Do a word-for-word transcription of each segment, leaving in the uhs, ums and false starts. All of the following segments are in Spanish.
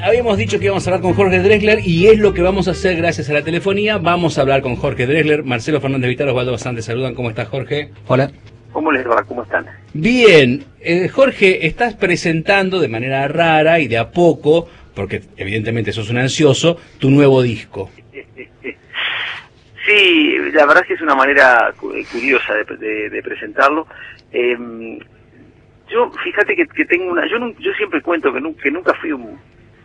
habíamos dicho que íbamos a hablar con Jorge Drexler y es lo que vamos a hacer gracias a la telefonía. Vamos a hablar con Jorge Drexler. Marcelo Fernández Vitar, Osvaldo Bazán, te saludan. ¿Cómo estás, Jorge? Hola. ¿Cómo les va? ¿Cómo están? Bien. Eh, Jorge, estás presentando de manera rara y de a poco, porque evidentemente sos un ansioso, tu nuevo disco. Sí, la verdad es que es una manera curiosa de, de, de presentarlo. Eh, yo, fíjate que, que tengo una... Yo, yo siempre cuento que nunca, que nunca fui un...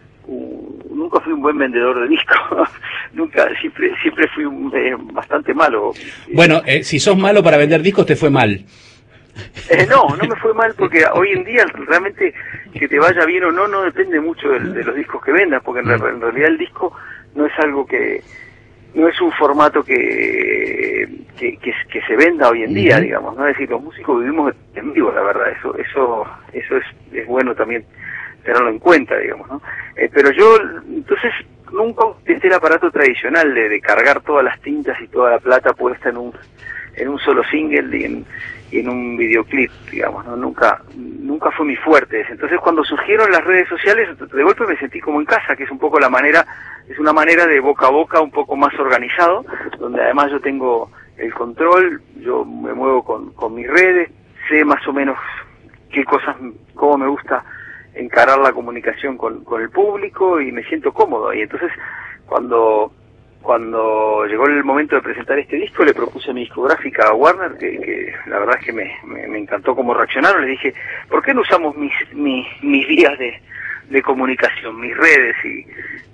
Un, nunca fui un buen vendedor de discos. Nunca, siempre siempre fui un, eh, bastante malo. Bueno, eh, si sos malo para vender discos, te fue mal. Eh, no, no me fue mal porque hoy en día realmente que te vaya bien o no, no depende mucho de, de los discos que vendas, porque en, re, en realidad el disco no es algo que... no es un formato que, que, que, que se venda hoy en día, digamos, ¿no? Es decir, los músicos vivimos en vivo, la verdad, eso eso eso es, es bueno también tenerlo en cuenta, digamos, ¿no? Eh, pero yo, entonces, nunca utilicé el aparato tradicional de, de cargar todas las tintas y toda la plata puesta en un en un solo single y en, y en un videoclip, digamos, ¿no? Nunca nunca fue mi fuerte. Entonces, cuando surgieron las redes sociales, de golpe me sentí como en casa, que es un poco la manera, es una manera de boca a boca un poco más organizado, donde además yo tengo el control, yo me muevo con, con mis redes, sé más o menos qué cosas, cómo me gusta encarar la comunicación con, con el público y me siento cómodo. Y entonces, cuando cuando llegó el momento de presentar este disco, le propuse a mi discográfica, a Warner, que, que la verdad es que me, me, me encantó cómo reaccionaron. Le dije, ¿por qué no usamos mis mis, mis vías de, de comunicación, mis redes? Y,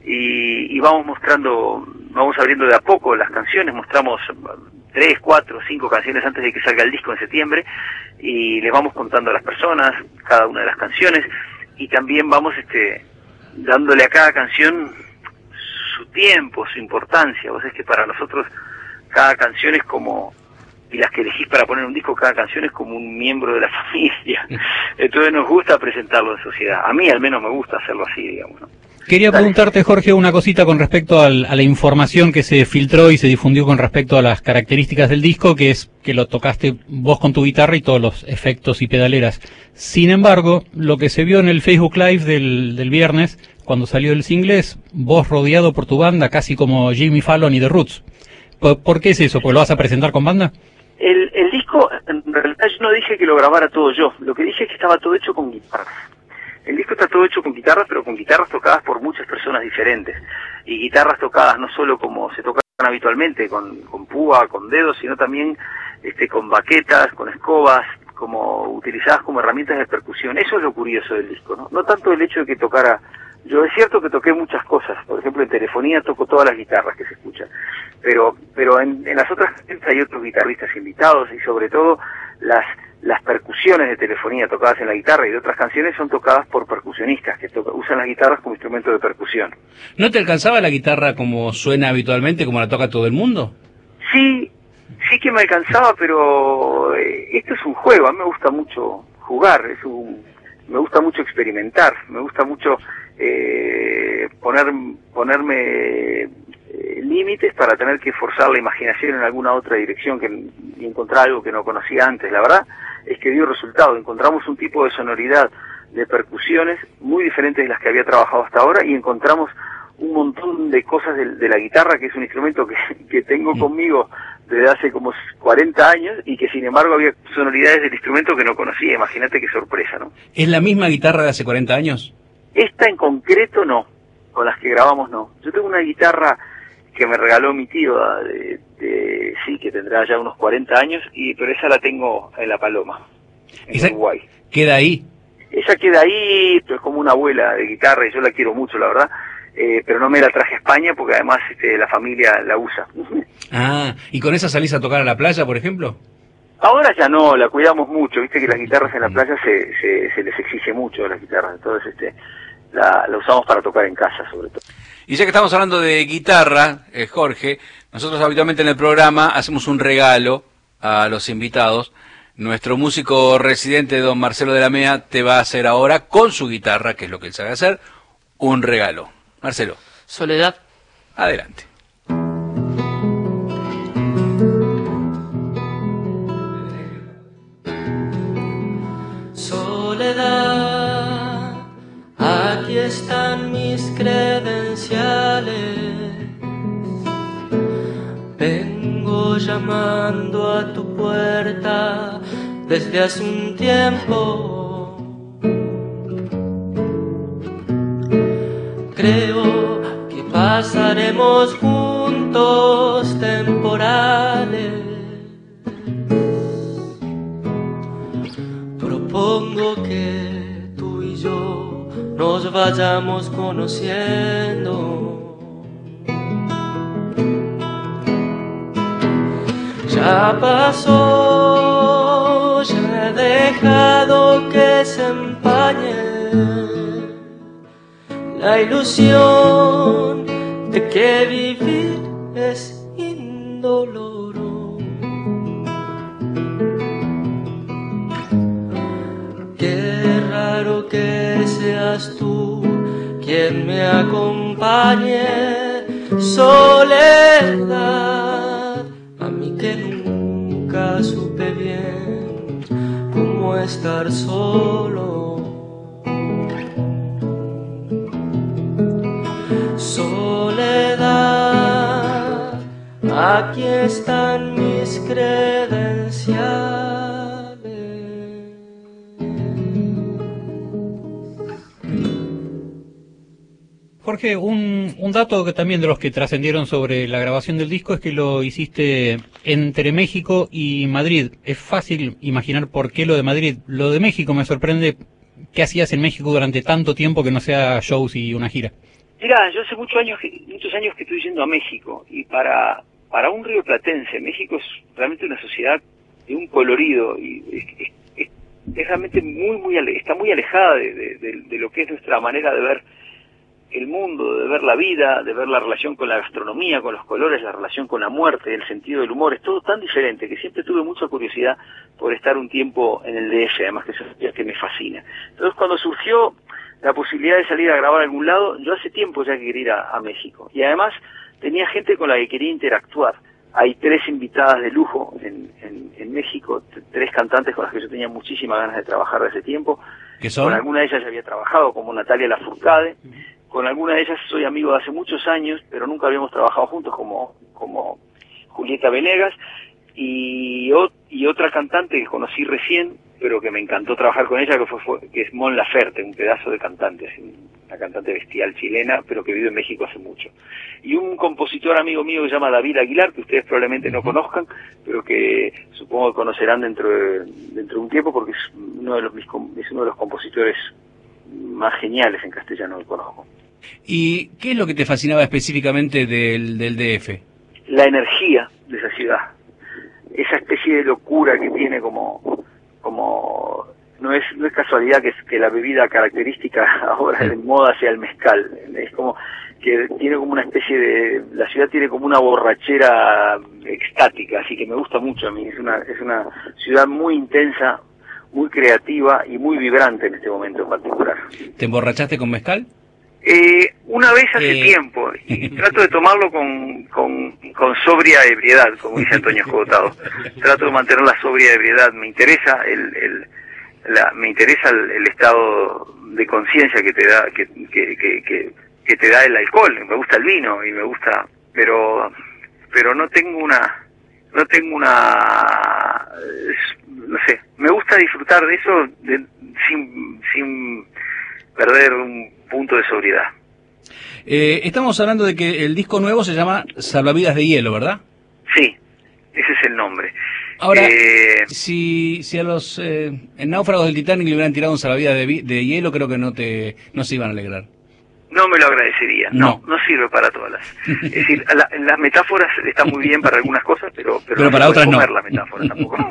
y, y vamos mostrando, vamos abriendo de a poco las canciones, mostramos tres, cuatro, cinco canciones antes de que salga el disco en septiembre, y les vamos contando a las personas cada una de las canciones, y también vamos este dándole a cada canción su tiempo, su importancia. Vos sabés que para nosotros cada canción es como, y las que elegís para poner un disco, cada canción es como un miembro de la familia. Entonces nos gusta presentarlo en sociedad. A mí al menos me gusta hacerlo así, digamos, ¿no? Quería Dale. preguntarte, Jorge, una cosita con respecto al, a la información que se filtró y se difundió con respecto a las características del disco, que es que lo tocaste vos con tu guitarra y todos los efectos y pedaleras. Sin embargo, lo que se vio en el Facebook Live del, del viernes, cuando salió el single, es vos rodeado por tu banda, casi como Jimmy Fallon y The Roots. ¿Por, por qué es eso? ¿Pues lo vas a presentar con banda? El, el disco, en realidad yo no dije que lo grabara todo yo, lo que dije es que estaba todo hecho con guitarras. El disco está todo hecho con guitarras, pero con guitarras tocadas por muchas personas diferentes. Y guitarras tocadas no solo como se tocan habitualmente, con, con púa, con dedos, sino también este, con baquetas, con escobas, como utilizadas como herramientas de percusión. Eso es lo curioso del disco, ¿no? No tanto el hecho de que tocara... Yo es cierto que toqué muchas cosas, por ejemplo en Telefonía toco todas las guitarras que se escuchan, pero pero en, en las otras hay otros guitarristas invitados, y sobre todo las las percusiones de Telefonía tocadas en la guitarra y de otras canciones son tocadas por percusionistas que toca, usan las guitarras como instrumento de percusión. ¿No te alcanzaba la guitarra como suena habitualmente, como la toca todo el mundo? Sí, sí que me alcanzaba, pero eh, esto es un juego, a mí me gusta mucho jugar, es un, me gusta mucho experimentar, me gusta mucho eh, poner ponerme eh, límites para tener que forzar la imaginación en alguna otra dirección que, y encontrar algo que no conocía antes. La verdad es que dio resultado, encontramos un tipo de sonoridad de percusiones muy diferentes de las que había trabajado hasta ahora, y encontramos un montón de cosas de, de la guitarra, que es un instrumento que, que tengo conmigo desde hace como cuarenta años, y que sin embargo había sonoridades del instrumento que no conocía. Imagínate qué sorpresa, ¿no? ¿Es la misma guitarra de hace cuarenta años? Esta en concreto no, con las que grabamos no. Yo tengo una guitarra que me regaló mi tío, de, de, sí, que tendrá ya unos cuarenta años, y pero esa la tengo en La Paloma, en ¿Esa Uruguay. ¿Queda ahí? Esa queda ahí, pero es como una abuela de guitarra, y yo la quiero mucho, la verdad, eh, pero no me la traje a España porque además este, la familia la usa. Ah, ¿y con esa salís a tocar a la playa, por ejemplo? Ahora ya no, la cuidamos mucho, viste que las guitarras en la playa se, se, se les exige mucho a las guitarras, entonces este, la, la usamos para tocar en casa sobre todo. Y ya que estamos hablando de guitarra, eh, Jorge, nosotros habitualmente en el programa hacemos un regalo a los invitados. Nuestro músico residente, don Marcelo de la Mea, te va a hacer ahora, con su guitarra, que es lo que él sabe hacer, un regalo. Marcelo. Soledad. Adelante. Soledad, aquí están mis creencias. sigo llamando a tu puerta desde hace un tiempo. Creo que pasaremos juntos temporales. Propongo que tú y yo nos vayamos conociendo. Ya pasó, ya he dejado que se empañe la ilusión de que vivir es indoloro. Qué raro que seas tú quien me acompañe, soledad, a mí que nunca supe bien cómo estar solo. Soledad, aquí están mis credenciales. Jorge, un, un dato que también de los que trascendieron sobre la grabación del disco es que lo hiciste entre México y Madrid. Es fácil imaginar por qué lo de Madrid. Lo de México me sorprende. ¿Qué hacías en México durante tanto tiempo que no sea shows y una gira? Mirá, yo hace muchos años, muchos años que estoy yendo a México, y para para un rioplatense, México es realmente una sociedad de un colorido, y es, es, es, es realmente muy, muy, está muy alejada de, de, de, de lo que es nuestra manera de ver el mundo, de ver la vida, de ver la relación con la gastronomía, con los colores, la relación con la muerte, el sentido del humor. Es todo tan diferente que siempre tuve mucha curiosidad por estar un tiempo en el D F, además que es una ciudad que me fascina. Entonces, cuando surgió la posibilidad de salir a grabar a algún lado, yo hace tiempo ya que quería ir a, a México. Y además tenía gente con la que quería interactuar. Hay tres invitadas de lujo en, en, en México, t- tres cantantes con las que yo tenía muchísimas ganas de trabajar de ese tiempo. ¿Qué son? Con alguna de ellas ya había trabajado, como Natalia Lafourcade. Con alguna de ellas soy amigo de hace muchos años, pero nunca habíamos trabajado juntos, como, como Julieta Venegas. Y, o, y otra cantante que conocí recién, pero que me encantó trabajar con ella, que fue, fue que es Mon Laferte, un pedazo de cantante, una cantante bestial chilena, pero que vive en México hace mucho. Y un compositor amigo mío que se llama David Aguilar, que ustedes probablemente no conozcan, pero que supongo que conocerán dentro de, dentro de un tiempo, porque es uno de los mis, es uno de los compositores más geniales en castellano que conozco. ¿Y qué es lo que te fascinaba específicamente del, del D F? La energía de esa ciudad, esa especie de locura que tiene, como como no es no es casualidad que, que la bebida característica ahora de moda sea el mezcal. Es como que tiene como una especie de, la ciudad tiene como una borrachera extática, así que me gusta mucho a mí. Es una es una ciudad muy intensa, muy creativa y muy vibrante en este momento en particular. ¿Te emborrachaste con mezcal? Eh, una vez hace Eh. tiempo, y trato de tomarlo con, con, con sobria ebriedad, como dice Antonio Escotado. Trato de mantener la sobria ebriedad. Me interesa el, el la, me interesa el, el estado de conciencia que te da que, que, que, que, que te da el alcohol. Me gusta el vino y me gusta, pero pero no tengo una no tengo una no sé, me gusta disfrutar de eso de, sin sin perder un punto de sobriedad. Eh, estamos hablando de que el disco nuevo se llama Salvavidas de Hielo, ¿verdad? Sí, ese es el nombre. Ahora, eh, si, si a los eh, náufragos del Titanic le hubieran tirado un salvavidas de, vi- de hielo, creo que no te no se iban a alegrar. no me lo agradecería. No, No. no sirve para todas las. Es decir, la, las metáforas están muy bien para algunas cosas, pero pero, Pero no para se otras puede no. comer la metáfora tampoco.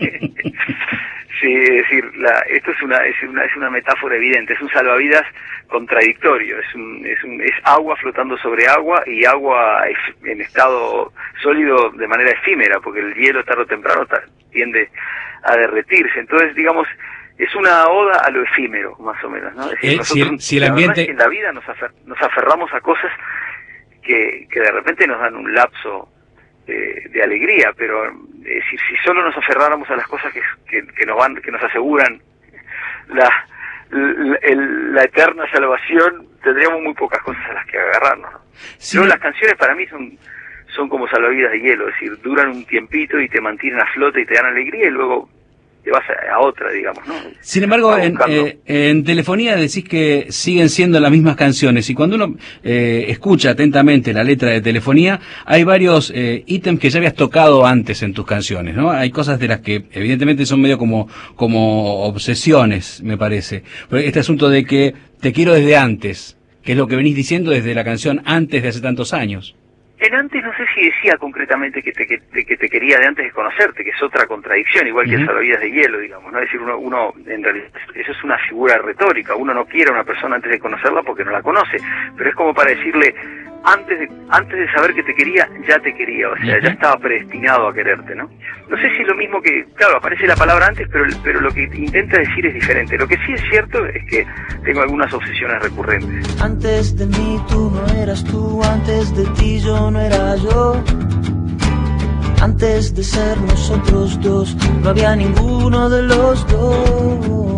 Sí, es decir, la, esto es una es una es una metáfora evidente, es un salvavidas contradictorio, es un, es un, es agua flotando sobre agua, y agua ef- en estado sólido de manera efímera, porque el hielo tarde o temprano ta- tiende a derretirse. Entonces, digamos, es una oda a lo efímero, más o menos, ¿no? Es decir, Eh, nosotros, si el- si el la verdad ambiente- es que en la vida nos, afer- nos aferramos a cosas que, que de repente nos dan un lapso de, de alegría, pero eh, si, si solo nos aferráramos a las cosas que, que, que nos van, que nos aseguran la, la, el- la eterna salvación, tendríamos muy pocas cosas a las que agarrarnos, ¿no? Sí. Yo, las canciones para mí son son como salvavidas de hielo, es decir, duran un tiempito y te mantienen a flote y te dan alegría y luego te vas a, a otra, digamos, ¿no? Sin embargo, en, eh, en telefonía decís que siguen siendo las mismas canciones, y cuando uno eh, escucha atentamente la letra de telefonía, hay varios eh, ítems que ya habías tocado antes en tus canciones, ¿no? Hay cosas de las que evidentemente son medio como, como obsesiones, me parece. Pero este asunto de que te quiero desde antes, que es lo que venís diciendo desde la canción Antes de hace tantos años. En Antes no sé si decía concretamente que te, que, te, que te quería de antes de conocerte, que es otra contradicción, igual que uh-huh. el salvavidas de hielo, digamos, ¿no? Es decir, uno, uno, en realidad, eso es una figura retórica, uno no quiere a una persona antes de conocerla porque no la conoce, pero es como para decirle, antes de, antes de saber que te quería, ya te quería, o sea, uh-huh. ya estaba predestinado a quererte, ¿no? No sé si es lo mismo que, claro, aparece la palabra antes, pero, pero lo que intenta decir es diferente. Lo que sí es cierto es que tengo algunas obsesiones recurrentes. Antes de mí tú no eras tú, antes de ti yo no era yo. Antes de ser nosotros dos, no había ninguno de los dos.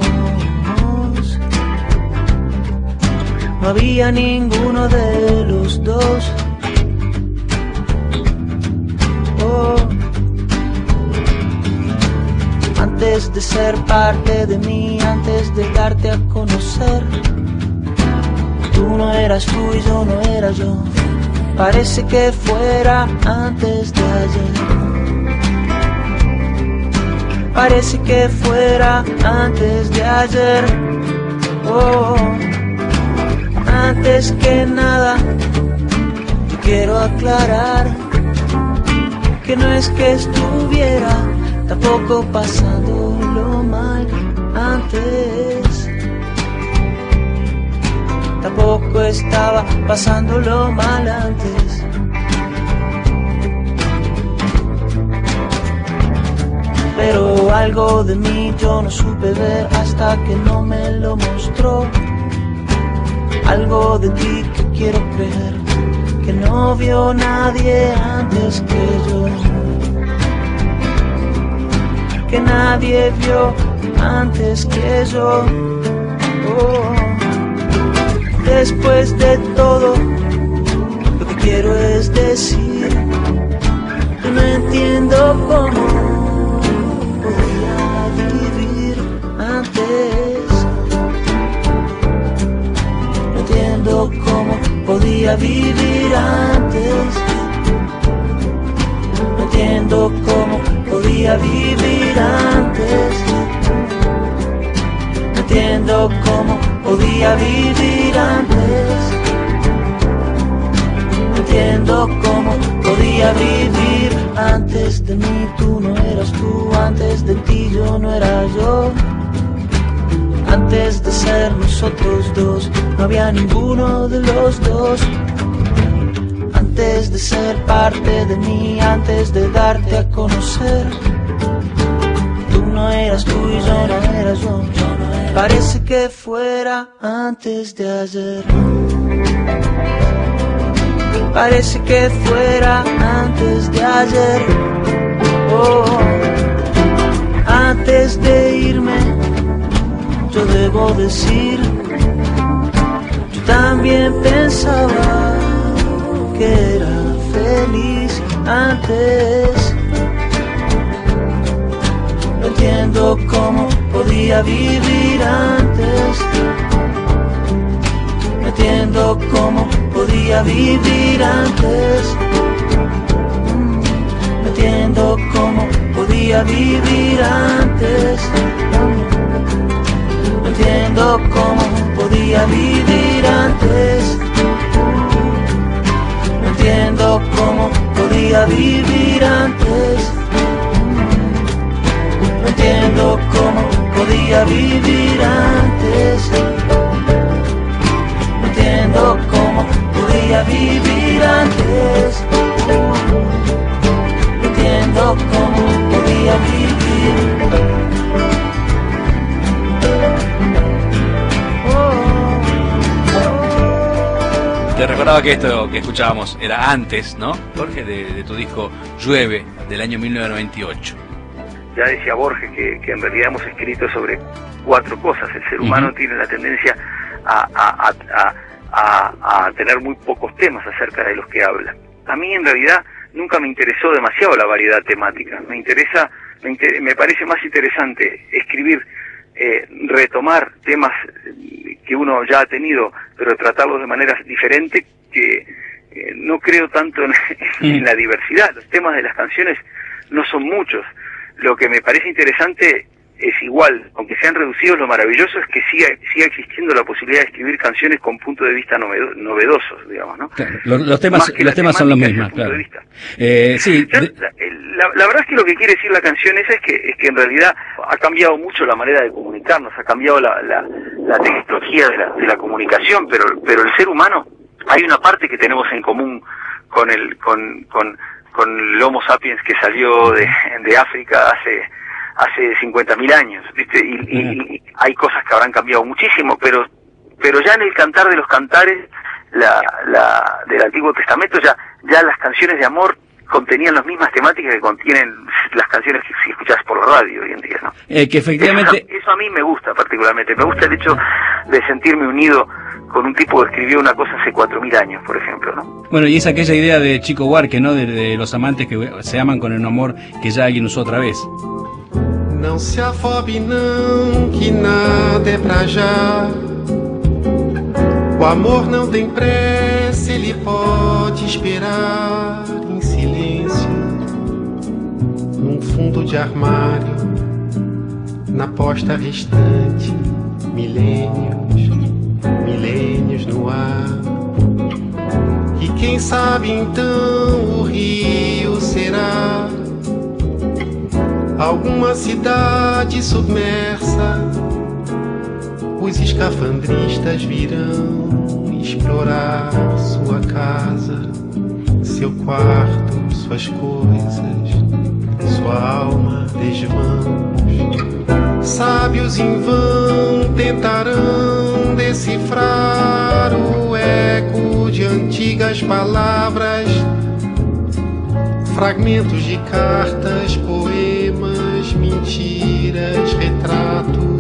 No había ninguno de los dos. Oh. Antes de ser parte de mí, antes de darte a conocer, tú no eras tú y yo no era yo. Parece que fuera antes de ayer. Parece que fuera antes de ayer. Oh. Antes que nada, quiero aclarar que no es que estuviera tampoco pasándolo mal antes. Tampoco estaba pasándolo mal antes. Pero algo de mí yo no supe ver hasta que no me lo mostró. Algo de ti que quiero creer que no vio nadie antes que yo, que nadie vio antes que yo. Oh. Después de todo, lo que quiero es decir que no entiendo cómo podía vivir antes. Cómo podía vivir antes. No entiendo cómo podía vivir antes. No entiendo cómo podía vivir antes. No entiendo cómo podía vivir antes de mí. Tú no eras tú, antes de ti yo no era yo. Antes de ser nosotros dos, no había ninguno de los dos. Antes de ser parte de mí, antes de darte a conocer, tú no eras tú y yo no era yo. Parece que fuera antes de ayer. Parece que fuera antes de ayer. Oh, antes de irme, yo debo decir, yo también pensaba que era feliz antes. No entiendo cómo podía vivir antes. No entiendo cómo podía vivir antes. No entiendo cómo podía vivir antes. No entiendo cómo podía vivir antes. No entiendo cómo podía vivir antes. No entiendo cómo podía vivir antes. No entiendo cómo podía vivir antes. No entiendo cómo podía vivir. Te recordaba que esto que escuchábamos era antes, ¿no, Jorge? De, de tu disco Llueve, del año mil novecientos noventa y ocho. Ya decía Borges que, que en realidad hemos escrito sobre cuatro cosas. El ser humano uh-huh. tiene la tendencia a, a, a, a, a, a tener muy pocos temas acerca de los que habla. A mí en realidad nunca me interesó demasiado la variedad temática. Me interesa, me, inter- me parece más interesante escribir, eh, retomar temas que uno ya ha tenido, pero tratarlos de manera diferente, que eh, no creo tanto en, en la diversidad. Los temas de las canciones no son muchos. Lo que me parece interesante es igual, aunque sean reducidos, lo maravilloso es que siga siga existiendo la posibilidad de escribir canciones con puntos de vista novedo, novedosos, digamos, ¿no? Claro, los, los temas los temas son los mismos, claro. Eh, sí. Ya, la, la, la verdad es que lo que quiere decir la canción esa es que es que en realidad ha cambiado mucho la manera de comunicarnos, ha cambiado la la, la tecnología de la, de la comunicación, pero pero el ser humano, hay una parte que tenemos en común con el con con con el Homo sapiens que salió de de África hace hace cincuenta mil años, ¿viste? Y, y, y hay cosas que habrán cambiado muchísimo, pero pero ya en el cantar de los cantares la, la del Antiguo Testamento ya ya las canciones de amor contenían las mismas temáticas que contienen las canciones que si escuchas por la radio hoy en día, ¿no? Eh, que efectivamente... Eso, eso a mí me gusta particularmente, me gusta el hecho de sentirme unido con un tipo que escribió una cosa hace cuatro mil años, por ejemplo, ¿no? Bueno, y es aquella idea de Chico Buarque, ¿no? De, de los amantes que se aman con el amor que ya alguien usó otra vez. Não se afobe não, que nada é pra já. O amor não tem pressa, ele pode esperar em silêncio, num fundo de armário, na posta restante, milênios, milênios no ar. E quem sabe então o rio será alguma cidade submersa. Os escafandristas virão explorar sua casa, seu quarto, suas coisas, sua alma, desvãos. Sábios em vão tentarão decifrar o eco de antigas palavras, fragmentos de cartas, poemas, mentiras, retratos,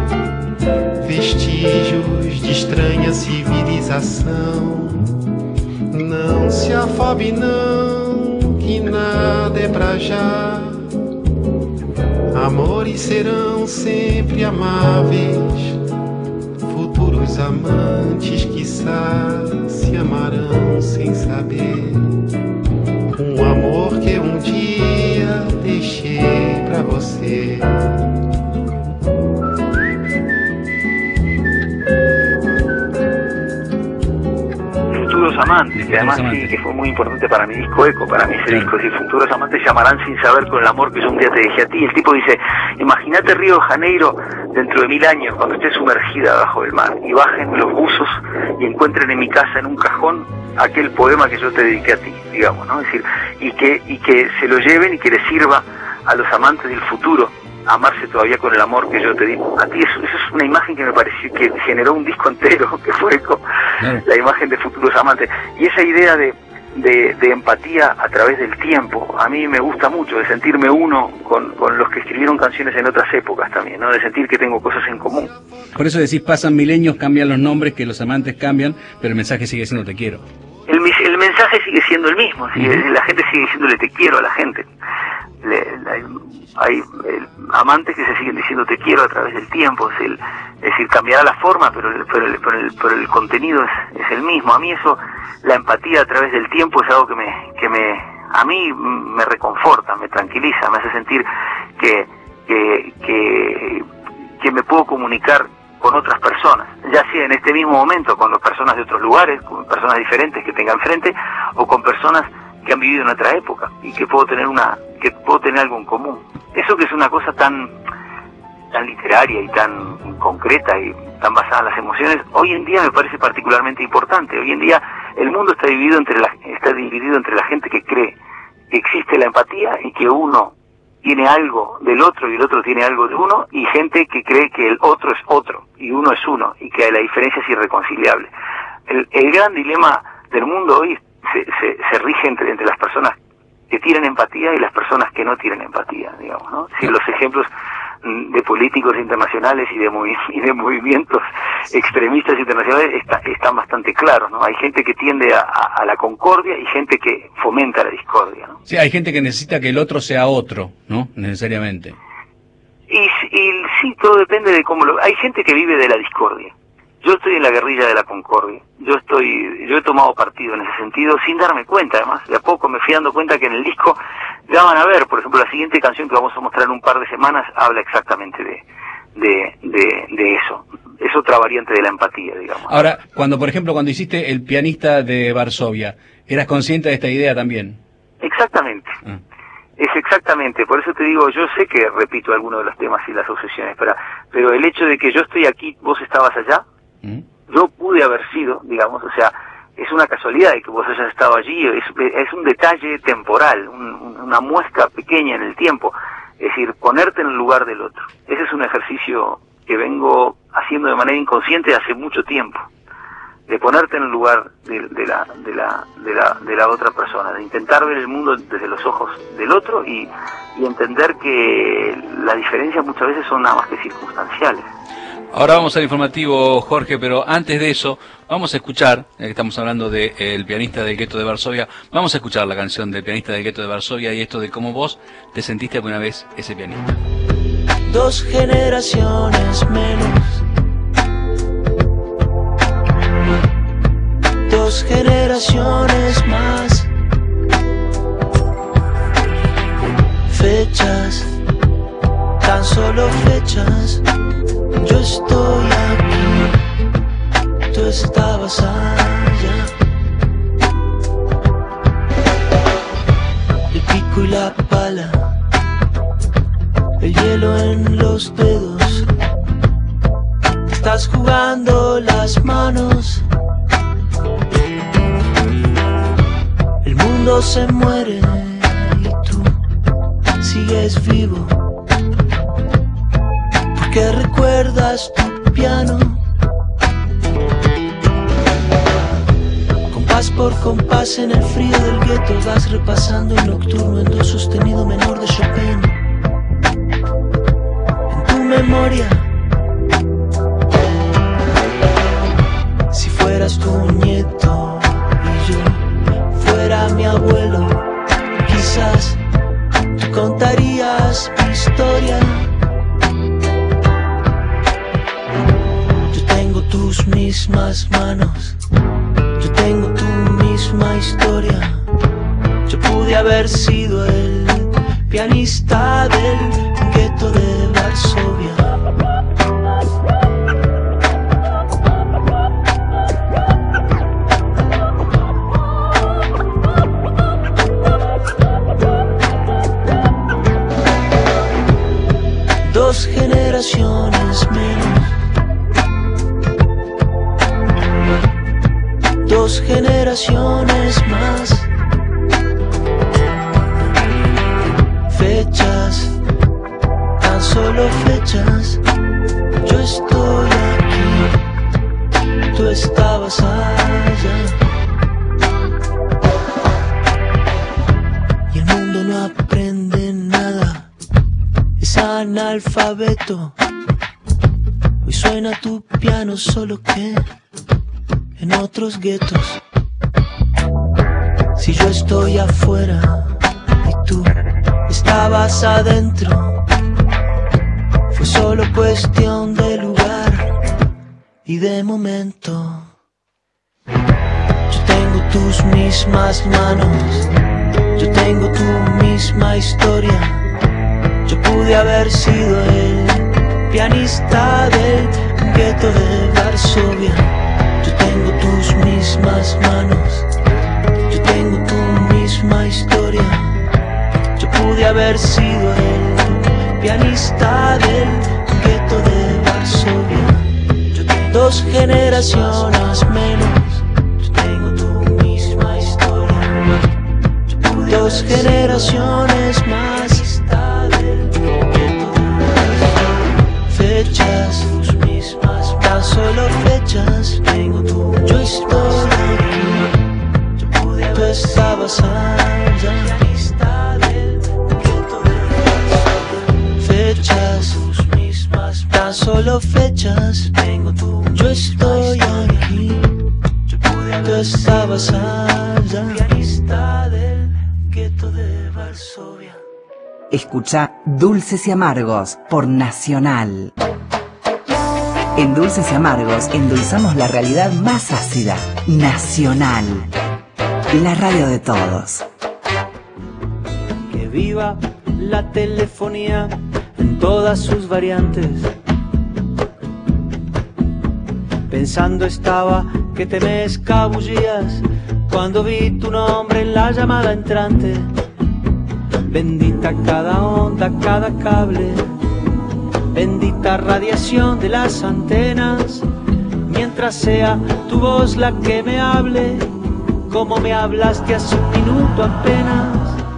vestígios de estranha civilização. Não se afobe não, que nada é pra já. Amores serão sempre amáveis, futuros amantes quiçá se amarão sem saber. Um amor que um dia deixei pra você. Futuros Amantes, que además sí, que fue muy importante para mi disco Eco, para mí ese disco, si Futuros Amantes se amarán sin saber con el amor que yo un día te dejé a ti. El tipo dice, imagínate Río de Janeiro dentro de mil años, cuando esté sumergida bajo el mar, y bajen los buzos y encuentren en mi casa en un cajón aquel poema que yo te dediqué a ti, digamos, ¿no? Es decir, y que, y que se lo lleven y que les sirva a los amantes del futuro amarse todavía con el amor que yo te di a ti. Eso, eso es una imagen que me pareció que generó un disco entero, que fue Eco, la imagen de Futuros Amantes. Y esa idea de, de, de empatía a través del tiempo, a mí me gusta mucho, de sentirme uno con, con los que escribieron canciones en otras épocas también, ¿no? De sentir que tengo cosas en común. Por eso decís, pasan milenios, cambian los nombres, que los amantes cambian, pero el mensaje sigue siendo te quiero. El, el mensaje sigue siendo el mismo, sigue, uh-huh. La gente sigue diciéndole te quiero a la gente. Le, la, hay el, amantes que se siguen diciendo te quiero a través del tiempo, es, el, es decir, cambiará la forma, pero el, pero el, pero el, pero el contenido es, es el mismo. A mí eso, la empatía a través del tiempo es algo que me, que me, a mí me reconforta, me tranquiliza, me hace sentir que, que, que, que me puedo comunicar con otras personas, ya sea en este mismo momento con las personas de otros lugares, con personas diferentes que tenga enfrente, o con personas que han vivido en otra época y que puedo tener una, que puedo tener algo en común. Eso que es una cosa tan, tan literaria y tan concreta y tan basada en las emociones, hoy en día me parece particularmente importante. Hoy en día el mundo está dividido entre la, está dividido entre la gente que cree que existe la empatía y que uno tiene algo del otro y el otro tiene algo de uno, y gente que cree que el otro es otro y uno es uno y que la diferencia es irreconciliable. El, el gran dilema del mundo hoy se, se, se rige entre, entre las personas que tienen empatía y las personas que no tienen empatía, digamos, ¿no? Si los ejemplos de políticos internacionales y de, movi y de movimientos extremistas internacionales está, están bastante claros, ¿no? Hay gente que tiende a, a, a la concordia y gente que fomenta la discordia, ¿no? Sí, hay gente que necesita que el otro sea otro, ¿no? Necesariamente. Y, y sí, todo depende de cómo lo... Hay gente que vive de la discordia. Yo estoy en la guerrilla de la concordia. Yo estoy, yo he tomado partido en ese sentido sin darme cuenta, además. De a poco me fui dando cuenta que en el disco ya van a ver, por ejemplo, la siguiente canción que vamos a mostrar en un par de semanas habla exactamente de, de, de, de eso. Es otra variante de la empatía, digamos. Ahora, cuando, por ejemplo, cuando hiciste El pianista de Varsovia, ¿eras consciente de esta idea también? Exactamente. Ah. Es exactamente, por eso te digo, yo sé que repito algunos de los temas y las obsesiones, pero, pero el hecho de que yo estoy aquí, vos estabas allá, ¿Mm? Yo pude haber sido, digamos, o sea, es una casualidad de que vos hayas estado allí, es, es un detalle temporal, un, una muesca pequeña en el tiempo, es decir, ponerte en el lugar del otro. Ese es un ejercicio que vengo haciendo de manera inconsciente hace mucho tiempo, de ponerte en el lugar de, de, la, de, la, de, la, de la otra persona, de intentar ver el mundo desde los ojos del otro y, y entender que las diferencias muchas veces son nada más que circunstanciales. Ahora vamos al informativo, Jorge, pero antes de eso vamos a escuchar, eh, estamos hablando de eh, El pianista del gueto de Varsovia, vamos a escuchar la canción del pianista del gueto de Varsovia y esto de cómo vos te sentiste alguna vez ese pianista. Dos generaciones menos, dos generaciones más, fechas, tan solo fechas. Yo estoy aquí, tú estabas allá. El pico y la pala, el hielo en los dedos. Estás jugando las manos. El mundo se muere y tú sigues vivo. Que recuerdas tu piano, compás por compás en el frío del gueto vas repasando el nocturno en do sostenido menor de Chopin. En tu memoria, si fueras tu nieto y yo fuera mi abuelo, quizás tú contarías mi historia. Tus mismas manos, yo tengo tu misma historia. Yo pude haber sido el pianista del gueto de Varsovia. Dos generaciones menos, dos generaciones más, fechas, tan solo fechas. Yo estoy aquí, tú estabas allá. Y el mundo no aprende nada, es analfabeto. Hoy suena tu piano solo que en otros guetos. Si yo estoy afuera y tú estabas adentro, fue solo cuestión de lugar y de momento. Yo tengo tus mismas manos, yo tengo tu misma historia. Yo pude haber sido el pianista del gueto de Varsovia. Yo tengo tus mismas manos, yo tengo tu misma historia. Yo pude haber sido el pianista del gueto de Varsovia. Yo tengo dos generaciones menos, yo tengo tu misma historia. Yo pude dos generaciones más, fechas, tus mismas, tan solo fechas. Tengo tu, yo estoy aquí, yo pude, tú estabas allá. Fechas, solo fechas. Yo estoy aquí, tú estabas allá. Pianista del gueto de Varsovia. Escucha Dulces y Amargos por Nacional. En Dulces y Amargos endulzamos la realidad más ácida. Nacional, la radio de todos. Que viva la telefonía en todas sus variantes. Pensando estaba que te me escabullías cuando vi tu nombre en la llamada entrante. Bendita cada onda, cada cable, bendita radiación de las antenas, mientras sea tu voz la que me hable, como me hablaste hace un minuto apenas.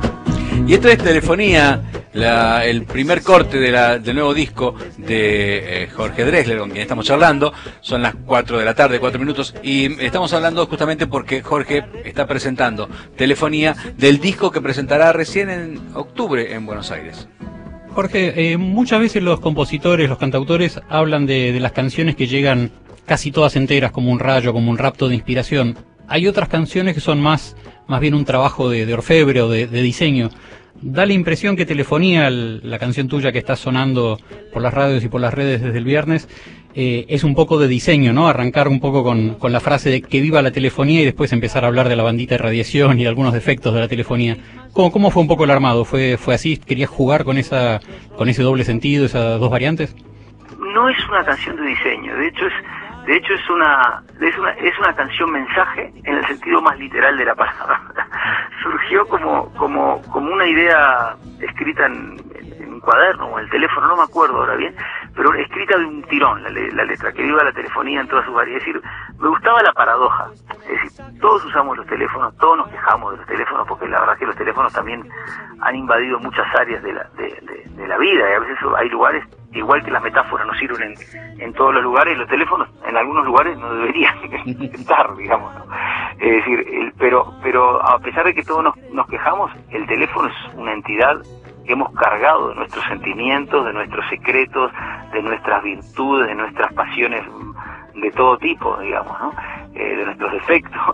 Y esto es Telefonía, la, el primer corte de la, del nuevo disco de eh, Jorge Drexler, con quien estamos charlando. Son las cuatro de la tarde, cuatro minutos, y estamos hablando justamente porque Jorge está presentando Telefonía del disco que presentará recién en octubre en Buenos Aires. Jorge, eh, muchas veces los compositores, los cantautores hablan de, de las canciones que llegan casi todas enteras, como un rayo, como un rapto de inspiración. Hay otras canciones que son más, más bien un trabajo de, de orfebre o de, de diseño. Da la impresión que Telefonía, la canción tuya que está sonando por las radios y por las redes desde el viernes, eh, es un poco de diseño, ¿no? Arrancar un poco con, con la frase de que viva la telefonía y después empezar a hablar de la bandita de radiación y de algunos defectos de la telefonía. ¿Cómo, cómo fue un poco el armado? ¿Fue, fue así? ¿Querías jugar con esa, con ese doble sentido, esas dos variantes? No es una canción de diseño, de hecho es De hecho es una, es una es una canción mensaje en el sentido más literal de la palabra. Surgió como como como una idea escrita en, en un cuaderno o en el teléfono, no me acuerdo ahora bien, pero escrita de un tirón, la, la letra, que viva la telefonía en todas sus variedades. Es decir, me gustaba la paradoja. Es decir, todos usamos los teléfonos, todos nos quejamos de los teléfonos, porque la verdad es que los teléfonos también han invadido muchas áreas de la, de, de, de la vida, y a veces hay lugares, igual que las metáforas no sirven en, en todos los lugares, los teléfonos en algunos lugares no deberían estar, digamos, ¿no? Es decir, el, pero pero a pesar de que todos nos, nos quejamos, el teléfono es una entidad que hemos cargado de nuestros sentimientos, de nuestros secretos, de nuestras virtudes, de nuestras pasiones de todo tipo, digamos, ¿no? Eh, de nuestros defectos.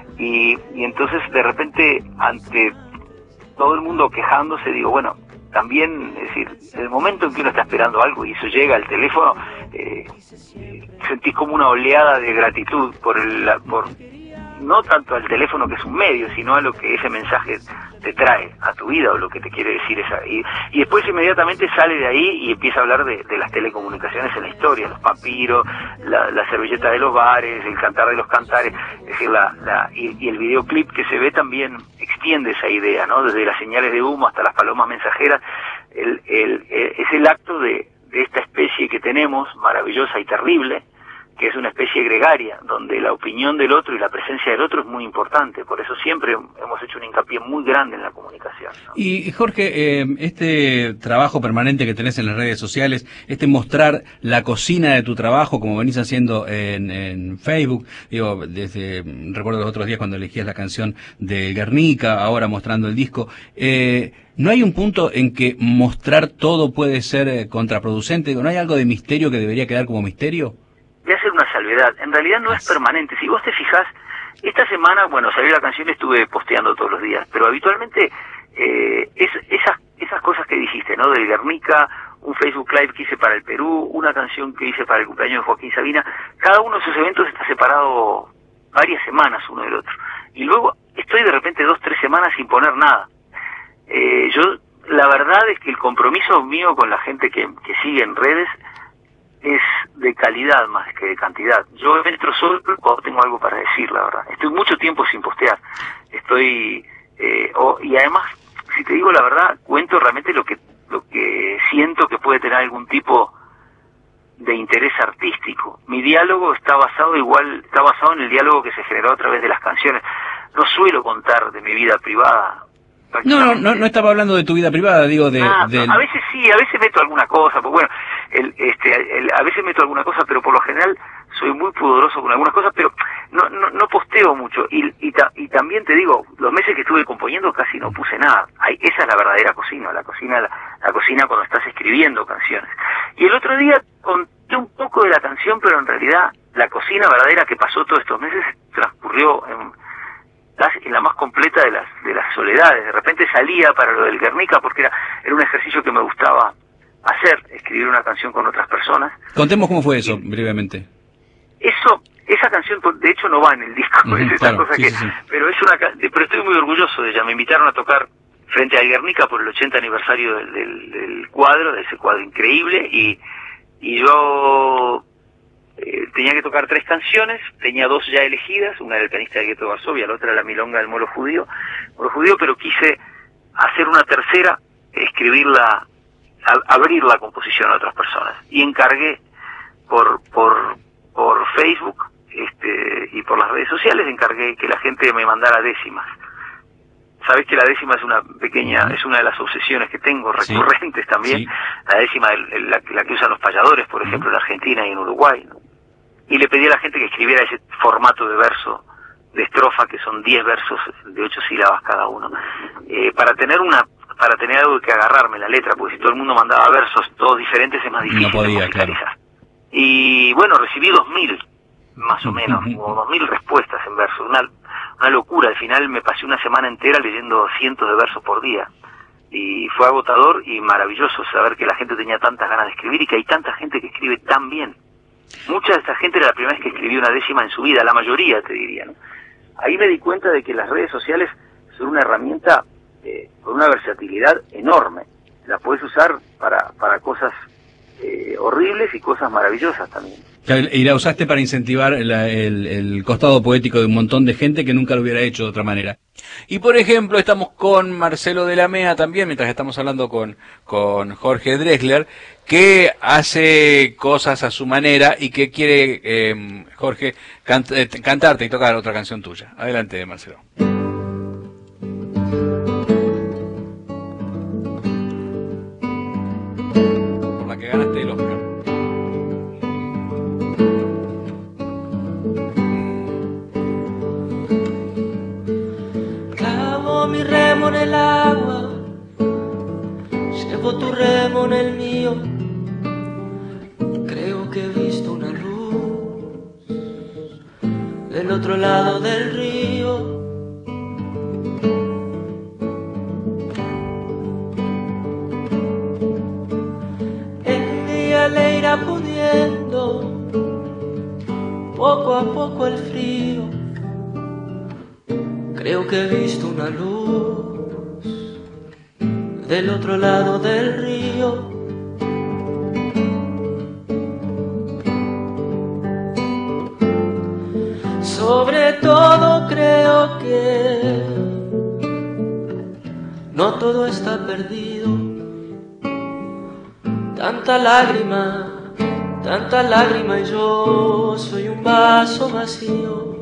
Y, y entonces, de repente, ante todo el mundo quejándose, digo, bueno, también, es decir, el momento en que uno está esperando algo y eso llega al teléfono, eh, sentís como una oleada de gratitud por el, por no tanto al teléfono, que es un medio, sino a lo que ese mensaje te trae a tu vida o lo que te quiere decir esa. Y, y después inmediatamente sale de ahí y empieza a hablar de, de las telecomunicaciones en la historia, los papiros, la, la servilleta de los bares, el cantar de los cantares, es decir, la, la, y, y el videoclip que se ve también extiende esa idea, ¿no? Desde las señales de humo hasta las palomas mensajeras, el, el, el, es el acto de, de esta especie que tenemos, maravillosa y terrible, que es una especie gregaria, donde la opinión del otro y la presencia del otro es muy importante. Por eso siempre hemos hecho un hincapié muy grande en la comunicación, ¿no? Y Jorge, eh, este trabajo permanente que tenés en las redes sociales, este mostrar la cocina de tu trabajo, como venís haciendo en, en Facebook, digo, desde, recuerdo los otros días cuando elegías la canción de Guernica, ahora mostrando el disco, eh, ¿no hay un punto en que mostrar todo puede ser eh, contraproducente? ¿No hay algo de misterio que debería quedar como misterio? De hacer una salvedad, en realidad no es permanente. Si vos te fijás, esta semana, bueno, salió la canción, estuve posteando todos los días, pero habitualmente eh, es, esas esas cosas que dijiste, ¿no? Del Guernica, un Facebook Live que hice para el Perú, una canción que hice para el cumpleaños de Joaquín Sabina, cada uno de esos eventos está separado varias semanas uno del otro. Y luego estoy de repente dos, tres semanas sin poner nada. Eh, yo, la verdad es que el compromiso mío con la gente que, que sigue en redes es de calidad más que de cantidad. Yo entro solo cuando tengo algo para decir, la verdad. Estoy mucho tiempo sin postear. Estoy eh, oh, y además, si te digo la verdad, cuento realmente lo que lo que siento que puede tener algún tipo de interés artístico. Mi diálogo está basado igual, está basado en el diálogo que se generó a través de las canciones. No suelo contar de mi vida privada. No, no, no, no estaba hablando de tu vida privada, digo de... Ah, del... A veces sí, a veces meto alguna cosa, pues bueno, el, este, el, a veces meto alguna cosa, pero por lo general soy muy pudoroso con algunas cosas, pero no no, no posteo mucho. Y, y, ta, y también te digo, los meses que estuve componiendo casi no puse nada. Ay, esa es la verdadera cocina, la cocina, la, la cocina cuando estás escribiendo canciones. Y el otro día, con conté un poco de la canción, pero en realidad la cocina verdadera que pasó todos estos meses transcurrió en, en la más completa de las de las soledades. De repente salía para lo del Guernica porque era, era un ejercicio que me gustaba hacer, escribir una canción con otras personas. Contemos cómo fue eso, y, brevemente. Eso, esa canción de hecho no va en el disco, uh-huh, es esa claro, cosa sí, que, sí, sí. pero es una, pero estoy muy orgulloso de ella. Me invitaron a tocar frente al Guernica por el ochenta aniversario del, del, del cuadro, de ese cuadro increíble, y, y yo eh, tenía que tocar tres canciones, tenía dos ya elegidas, una era el pianista de Gueto Varsovia, la otra era la milonga del Molo Judío, Molo Judío, pero quise hacer una tercera, escribirla, a, abrir la composición a otras personas, y encargué por por por Facebook este y por las redes sociales, encargué que la gente me mandara décimas. Sabés que la décima es una pequeña, es una de las obsesiones que tengo, recurrentes sí, también, sí. La décima, el, el, la, la que usan los payadores, por ejemplo, uh-huh. en Argentina y en Uruguay, ¿no? Y le pedí a la gente que escribiera ese formato de verso, de estrofa, que son diez versos de ocho sílabas cada uno, eh, para tener una, para tener algo que agarrarme la letra, porque si todo el mundo mandaba versos todos diferentes es más difícil no podía, de musicalizar. Claro. Y bueno, recibí dos mil, más o menos, uh-huh. como dos mil respuestas en versos, una una locura. Al final me pasé una semana entera leyendo cientos de versos por día y fue agotador y maravilloso saber que la gente tenía tantas ganas de escribir y que hay tanta gente que escribe tan bien. Mucha de esta gente era la primera vez que escribió una décima en su vida, la mayoría te diría, ¿no? Ahí me di cuenta de que las redes sociales son una herramienta eh, con una versatilidad enorme. La puedes usar para para cosas eh, horribles y cosas maravillosas también. Y la usaste para incentivar el, el, el costado poético de un montón de gente que nunca lo hubiera hecho de otra manera. Y por ejemplo, estamos con Marcelo de la Mea también, mientras estamos hablando con, con Jorge Drexler, que hace cosas a su manera y que quiere, eh, Jorge, cant eh, cantarte y tocar otra canción tuya. Adelante, Marcelo. Por la que ganaste el Oscar. Mi remo en el agua, llevo tu remo en el mío. Creo que he visto una luz del otro lado del río. El día le irá pudiendo poco a poco el frío. Creo que he visto una luz del otro lado del río. Sobre todo creo que no todo está perdido. Tanta lágrima, tanta lágrima y yo soy un vaso vacío.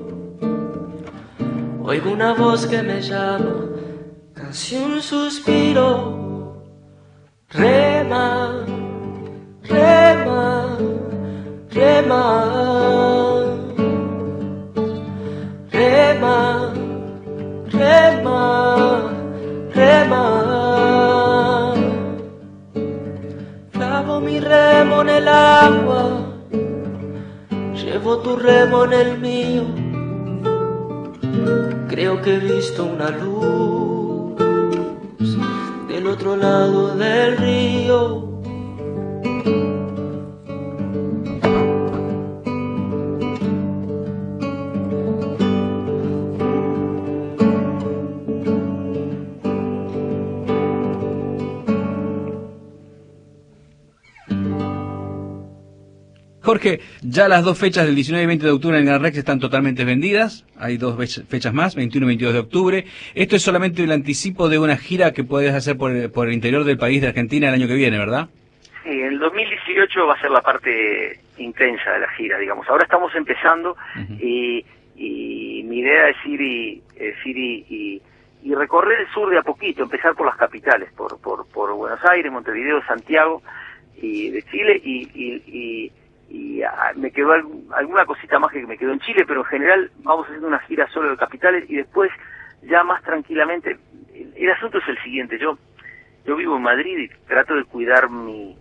Oigo una voz que me llama, casi un suspiro. Rema, rema, rema. Rema, rema, rema. Clavo mi remo en el agua, llevo tu remo en el mío. Creo que he visto una luz del otro lado del río. Jorge, ya las dos fechas del diecinueve y veinte de octubre en el Gran Rex están totalmente vendidas. Hay dos fechas más, veintiuno y veintidós de octubre. Esto es solamente el anticipo de una gira que puedes hacer por el, por el interior del país de Argentina el año que viene, ¿verdad? Sí, el dos mil dieciocho va a ser la parte intensa de la gira, digamos. Ahora estamos empezando uh-huh. y, y mi idea es ir y, es ir y, y, y recorrer el sur de a poquito, empezar por las capitales, por, por, por Buenos Aires, Montevideo, Santiago y de Chile y... y, y y ah, me quedó algún, alguna cosita más que me quedó en Chile, pero en general vamos haciendo una gira solo de capitales y después ya más tranquilamente. El, el asunto es el siguiente, yo yo vivo en Madrid y trato de cuidar mi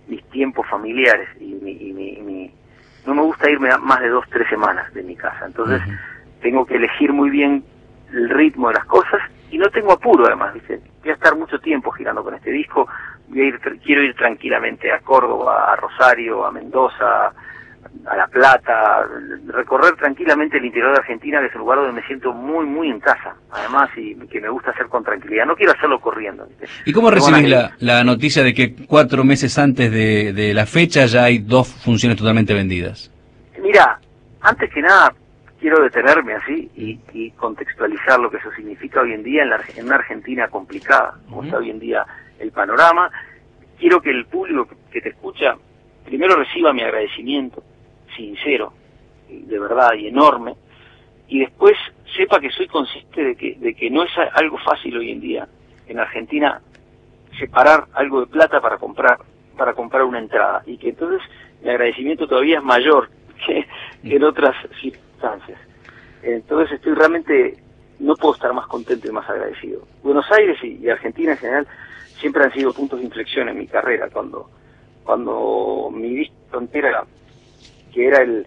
mis tiempos familiares y mi, y mi, y mi no me gusta irme a más de dos, tres semanas de mi casa, entonces uh-huh. tengo que elegir muy bien el ritmo de las cosas y no tengo apuro además, ¿viste? Voy a estar mucho tiempo girando con este disco, voy a ir, quiero ir tranquilamente a Córdoba, a Rosario, a Mendoza, a La Plata, recorrer tranquilamente el interior de Argentina, que es un lugar donde me siento muy, muy en casa, además, y que me gusta hacer con tranquilidad. No quiero hacerlo corriendo, ¿viste? ¿Y cómo recibís la, la noticia de que cuatro meses antes de, de la fecha ya hay dos funciones totalmente vendidas? Mira, antes que nada, quiero detenerme así y, y contextualizar lo que eso significa hoy en día en, la, en una Argentina complicada, como uh-huh. está hoy en día el panorama. Quiero que el público que te escucha primero reciba mi agradecimiento sincero, de verdad y enorme, y después sepa que soy consciente de que de que no es algo fácil hoy en día en Argentina separar algo de plata para comprar para comprar una entrada, y que entonces mi agradecimiento todavía es mayor que, que en otras circunstancias. Entonces estoy realmente, no puedo estar más contento y más agradecido. Buenos Aires y, y Argentina en general siempre han sido puntos de inflexión en mi carrera. Cuando cuando mi disco Frontera, que era el,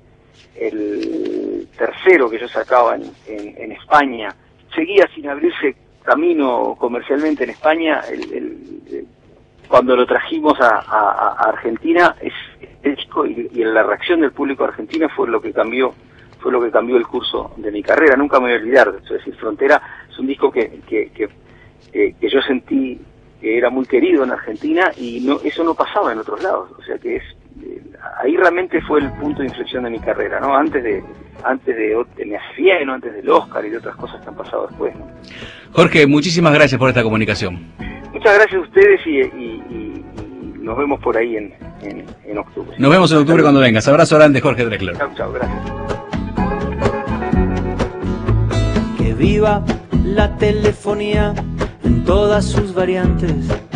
el tercero que yo sacaba en, en, en España, seguía sin abrirse camino comercialmente en España, el, el, el, cuando lo trajimos a, a, a Argentina, es el disco y, y la reacción del público argentino fue lo que cambió fue lo que cambió el curso de mi carrera. Nunca me voy a olvidar de eso. Es decir, Frontera es un disco que, que, que, que, que yo sentí que era muy querido en Argentina y no, eso no pasaba en otros lados. O sea que es ahí realmente fue el punto de inflexión de mi carrera, ¿no? Antes de antes de, de Me Hace Bien, ¿no? Antes del Oscar y de otras cosas que han pasado después, ¿no? Jorge, muchísimas gracias por esta comunicación. Muchas gracias a ustedes y, y, y, y nos vemos por ahí en, en, en octubre. Nos vemos en octubre cuando vengas. Abrazo grande, Jorge Drexler. Chao, chao, gracias. Que viva la telefonía en todas sus variantes.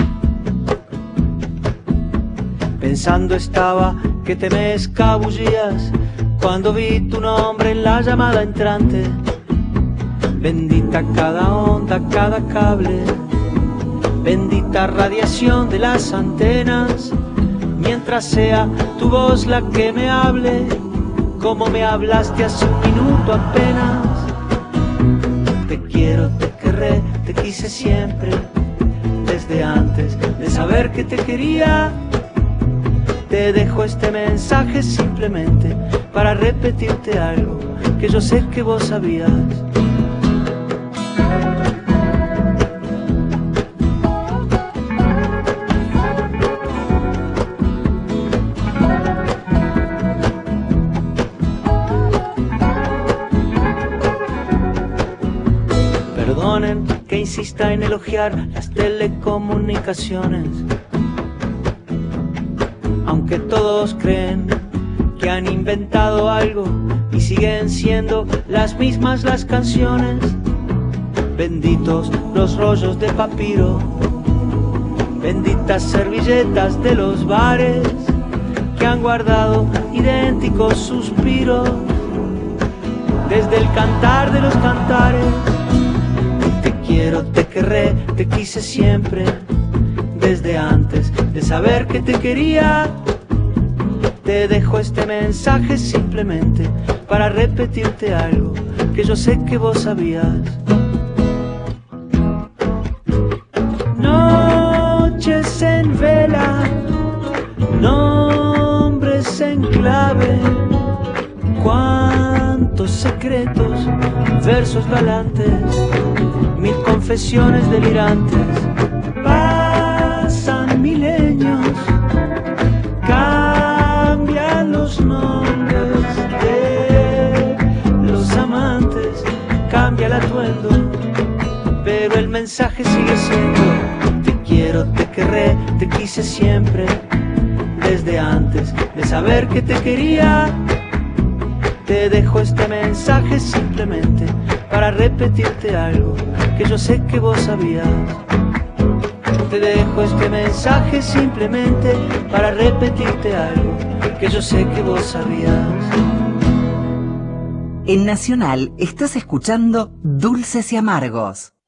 Pensando estaba que te me escabullías cuando vi tu nombre en la llamada entrante. Bendita cada onda, cada cable, bendita radiación de las antenas, mientras sea tu voz la que me hable, como me hablaste hace un minuto apenas. Te quiero, te querré, te quise siempre, desde antes de saber que te quería. Te dejo este mensaje simplemente para repetirte algo que yo sé que vos sabías. Perdonen que insista en elogiar las telecomunicaciones, aunque todos creen que han inventado algo y siguen siendo las mismas las canciones. Benditos los rollos de papiro, benditas servilletas de los bares que han guardado idénticos suspiros desde el cantar de los cantares. Te quiero, te querré, te quise siempre, desde antes de saber que te quería. Te dejo este mensaje simplemente para repetirte algo que yo sé que vos sabías. Noches en vela, nombres en clave, cuántos secretos, versos galantes, mil confesiones delirantes. Pasan milenios, cambian los nombres de los amantes, cambia el atuendo, pero el mensaje sigue siendo: te quiero, te querré, te quise siempre, desde antes de saber que te quería. Te dejo este mensaje simplemente para repetirte algo que yo sé que vos sabías. Te dejo este mensaje simplemente para repetirte algo que yo sé que vos sabías. En Nacional estás escuchando Dulces y Amargos.